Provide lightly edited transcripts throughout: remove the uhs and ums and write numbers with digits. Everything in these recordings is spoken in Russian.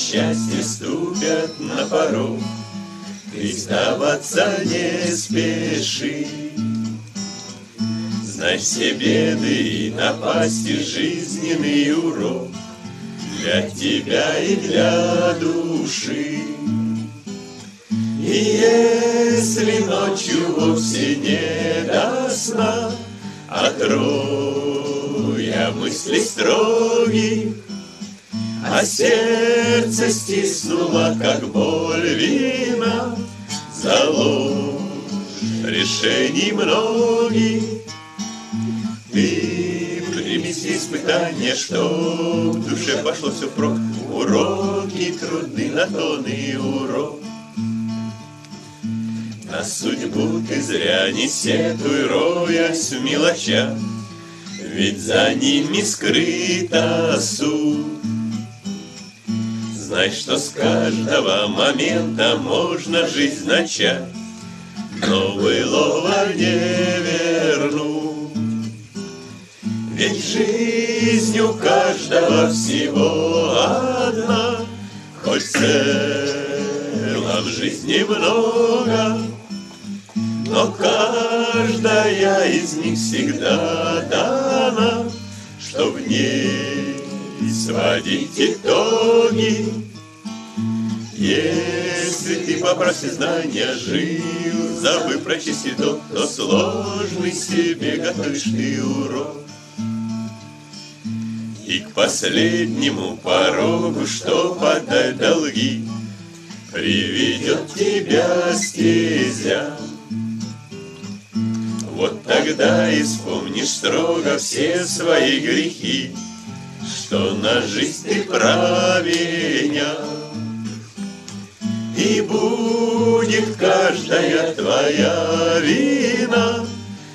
счастье ступят на порог, ты сдаваться не спеши. Знай все беды и напасти, жизненный урок для тебя и для души. И если ночью вовсе не до сна, отроя мысли строгих, а сердце стиснуло, как боль вина, за ложь решений многих, ты прими все испытания, что в душе пошло все впрок. Уроки трудны, на то и урок. На судьбу ты зря не сетуй, роясь в мелочах, ведь за ними скрыта суть. Знай, что с каждого момента можно жизнь начать, но былого не вернуть. Ведь жизнь у каждого всего одна, хоть в целом жизни много, но каждая из них всегда дана, что в ней сводить итоги. Если ты по правде знания жил, забыв прочесть итог, то сложный себе готовишь ты урок. И к последнему порогу, что подать долги, приведет тебя стезя. Вот тогда и вспомнишь строго все свои грехи, что на жизнь ты правеня. И будет каждая твоя вина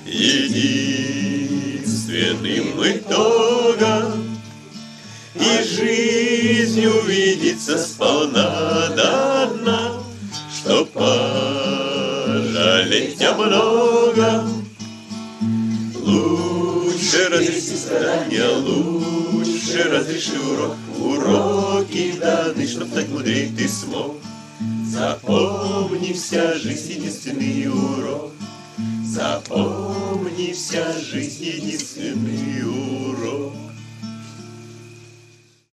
единственным итогом, и жизнь увидится сполна до дна, что пожалеть о многом. Лучше разреши страдания, лучше разреши урок. Уроки даны, чтоб стать мудрее ты смог. Запомни, вся жизнь единственный урок. Запомни, вся жизнь единственный урок.